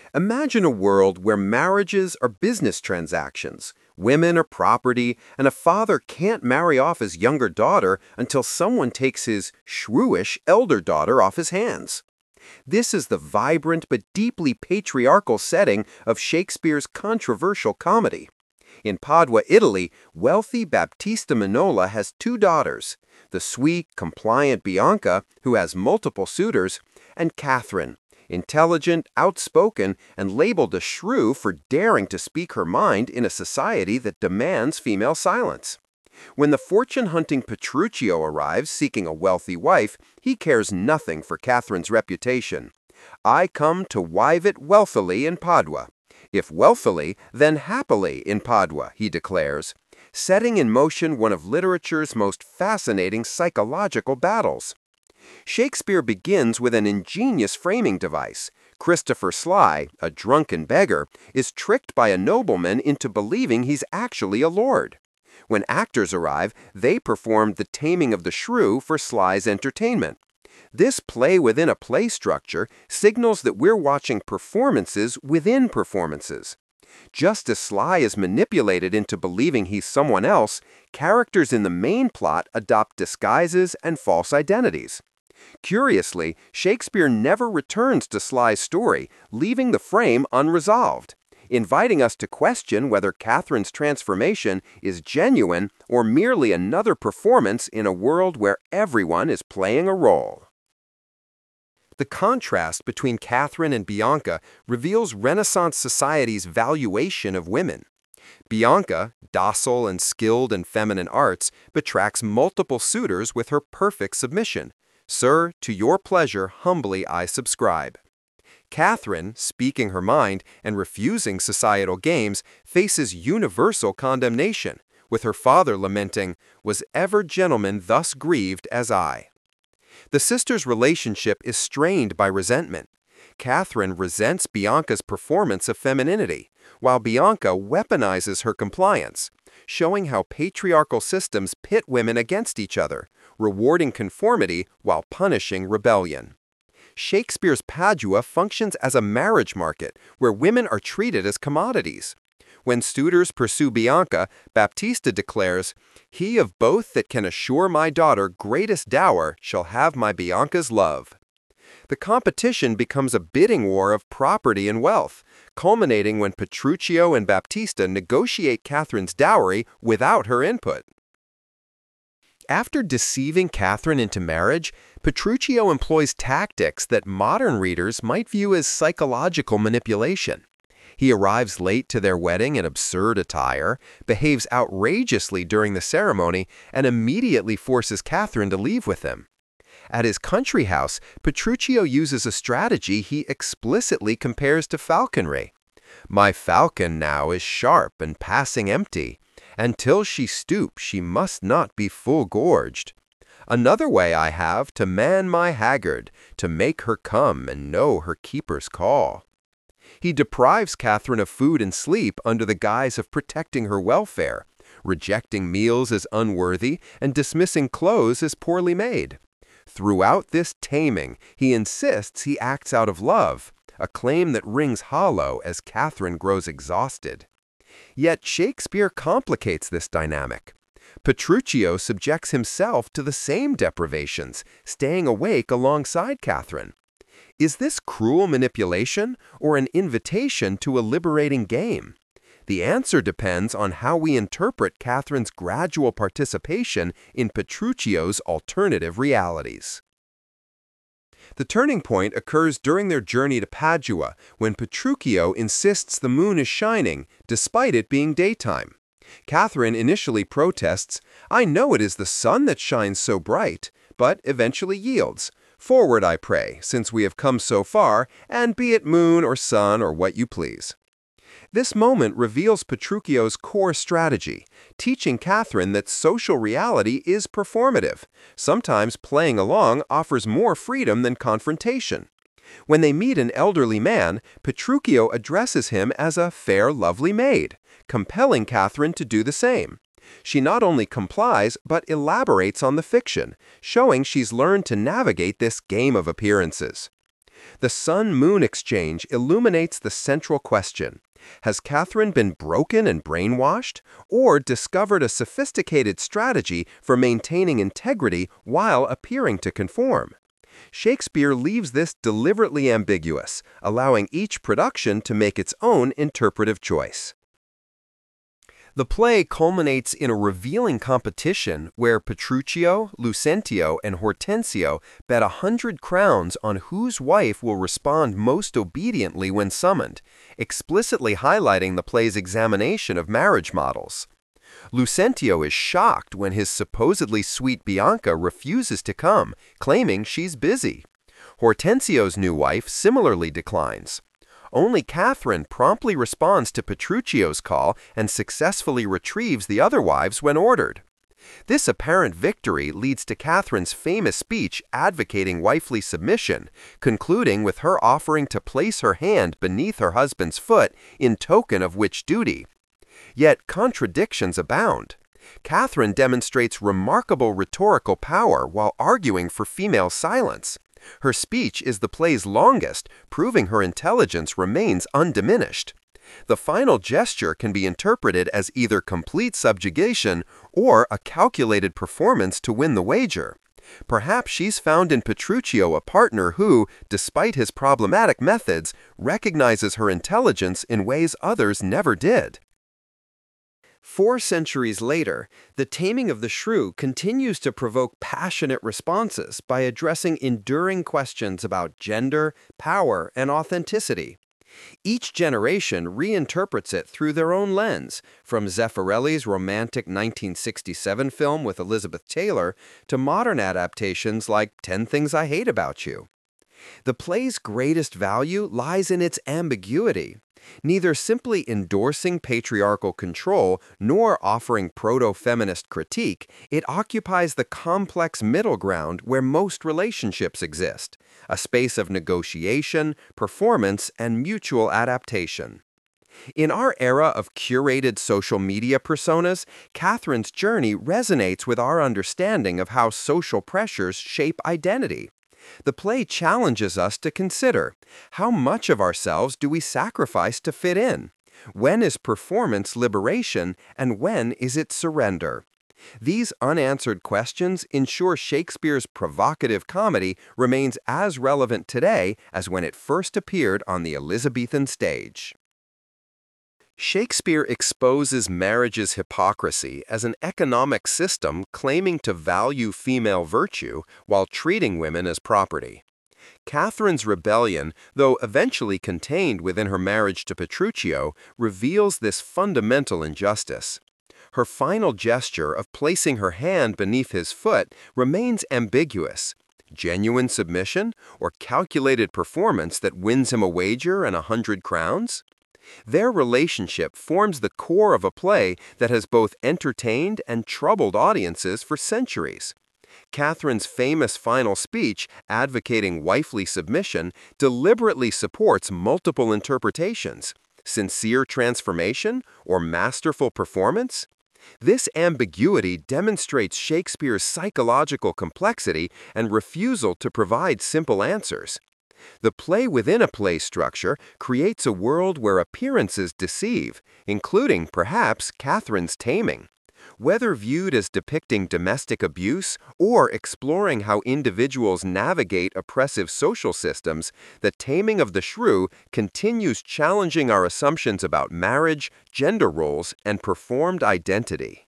Imagine a world where marriages are business transactions, women are property, and a father can't marry off his younger daughter until someone takes his shrewish elder daughter off his hands. This is the vibrant but deeply patriarchal setting of Shakespeare's controversial comedy. In Padua, Italy, wealthy Baptista Minola has two daughters, the sweet, compliant Bianca, who has multiple suitors, and Catherine, intelligent, outspoken, and labeled a shrew for daring to speak her mind in a society that demands female silence. When the fortune-hunting Petruchio arrives seeking a wealthy wife, he cares nothing for Catherine's reputation. "I come to wive it wealthily in Padua. If wealthily, then happily in Padua," he declares, setting in motion one of literature's most fascinating psychological battles. Shakespeare begins with an ingenious framing device. Christopher Sly, a drunken beggar, is tricked by a nobleman into believing he's actually a lord. When actors arrive, they perform The Taming of the Shrew for Sly's entertainment. This play within a play structure signals that we're watching performances within performances. Just as Sly is manipulated into believing he's someone else, characters in the main plot adopt disguises and false identities. Curiously, Shakespeare never returns to Sly's story, leaving the frame unresolved, inviting us to question whether Catherine's transformation is genuine or merely another performance in a world where everyone is playing a role. The contrast between Catherine and Bianca reveals Renaissance society's valuation of women. Bianca, docile and skilled in feminine arts, betracts multiple suitors with her perfect submission. "Sir, to your pleasure humbly I subscribe." Catherine, speaking her mind and refusing societal games, faces universal condemnation, with her father lamenting, "Was ever gentleman thus grieved as I?" The sisters' relationship is strained by resentment. Catherine resents Bianca's performance of femininity, while Bianca weaponizes her compliance, showing how patriarchal systems pit women against each other, rewarding conformity while punishing rebellion. Shakespeare's Padua functions as a marriage market where women are treated as commodities. When suitors pursue Bianca, Baptista declares, "He of both that can assure my daughter greatest dower shall have my Bianca's love." The competition becomes a bidding war of property and wealth, culminating when Petruchio and Baptista negotiate Catherine's dowry without her input. After deceiving Catherine into marriage, Petruchio employs tactics that modern readers might view as psychological manipulation. He arrives late to their wedding in absurd attire, behaves outrageously during the ceremony, and immediately forces Catherine to leave with him. At his country house, Petruchio uses a strategy he explicitly compares to falconry. "My falcon now is sharp and passing empty, and till she stoop she must not be full gorged. Another way I have to man my haggard, to make her come and know her keeper's call." He deprives Catherine of food and sleep under the guise of protecting her welfare, rejecting meals as unworthy and dismissing clothes as poorly made. Throughout this taming, he insists he acts out of love, a claim that rings hollow as Catherine grows exhausted. Yet Shakespeare complicates this dynamic. Petruchio subjects himself to the same deprivations, staying awake alongside Catherine. Is this cruel manipulation or an invitation to a liberating game? The answer depends on how we interpret Catherine's gradual participation in Petruchio's alternative realities. The turning point occurs during their journey to Padua, when Petruchio insists the moon is shining, despite it being daytime. Catherine initially protests, "I know it is the sun that shines so bright," but eventually yields. "Forward, I pray, since we have come so far, and be it moon or sun or what you please." This moment reveals Petruchio's core strategy, teaching Catherine that social reality is performative. Sometimes playing along offers more freedom than confrontation. When they meet an elderly man, Petruchio addresses him as a fair, lovely maid, compelling Catherine to do the same. She not only complies, but elaborates on the fiction, showing she's learned to navigate this game of appearances. The sun-moon exchange illuminates the central question. Has Catherine been broken and brainwashed, or discovered a sophisticated strategy for maintaining integrity while appearing to conform? Shakespeare leaves this deliberately ambiguous, allowing each production to make its own interpretive choice. The play culminates in a revealing competition where Petruchio, Lucentio, and Hortensio bet 100 crowns on whose wife will respond most obediently when summoned, explicitly highlighting the play's examination of marriage models. Lucentio is shocked when his supposedly sweet Bianca refuses to come, claiming she's busy. Hortensio's new wife similarly declines. Only Catherine promptly responds to Petruchio's call and successfully retrieves the other wives when ordered. This apparent victory leads to Catherine's famous speech advocating wifely submission, concluding with her offering to place her hand beneath her husband's foot in token of which duty. Yet contradictions abound. Catherine demonstrates remarkable rhetorical power while arguing for female silence. Her speech is the play's longest, proving her intelligence remains undiminished. The final gesture can be interpreted as either complete subjugation or a calculated performance to win the wager. Perhaps she's found in Petruchio a partner who, despite his problematic methods, recognizes her intelligence in ways others never did. 4 centuries later, The Taming of the Shrew continues to provoke passionate responses by addressing enduring questions about gender, power, and authenticity. Each generation reinterprets it through their own lens, from Zeffirelli's romantic 1967 film with Elizabeth Taylor to modern adaptations like 10 Things I Hate About You. The play's greatest value lies in its ambiguity. Neither simply endorsing patriarchal control nor offering proto-feminist critique, it occupies the complex middle ground where most relationships exist, a space of negotiation, performance, and mutual adaptation. In our era of curated social media personas, Catherine's journey resonates with our understanding of how social pressures shape identity. The play challenges us to consider, how much of ourselves do we sacrifice to fit in? When is performance liberation, and when is it surrender? These unanswered questions ensure Shakespeare's provocative comedy remains as relevant today as when it first appeared on the Elizabethan stage. Shakespeare exposes marriage's hypocrisy as an economic system claiming to value female virtue while treating women as property. Catherine's rebellion, though eventually contained within her marriage to Petruchio, reveals this fundamental injustice. Her final gesture of placing her hand beneath his foot remains ambiguous. Genuine submission or calculated performance that wins him a wager and 100 crowns? Their relationship forms the core of a play that has both entertained and troubled audiences for centuries. Catherine's famous final speech, advocating wifely submission, deliberately supports multiple interpretations: sincere transformation or masterful performance? This ambiguity demonstrates Shakespeare's psychological complexity and refusal to provide simple answers. The play within a play structure creates a world where appearances deceive, including, perhaps, Catherine's taming. Whether viewed as depicting domestic abuse or exploring how individuals navigate oppressive social systems, The Taming of the Shrew continues challenging our assumptions about marriage, gender roles, and performed identity.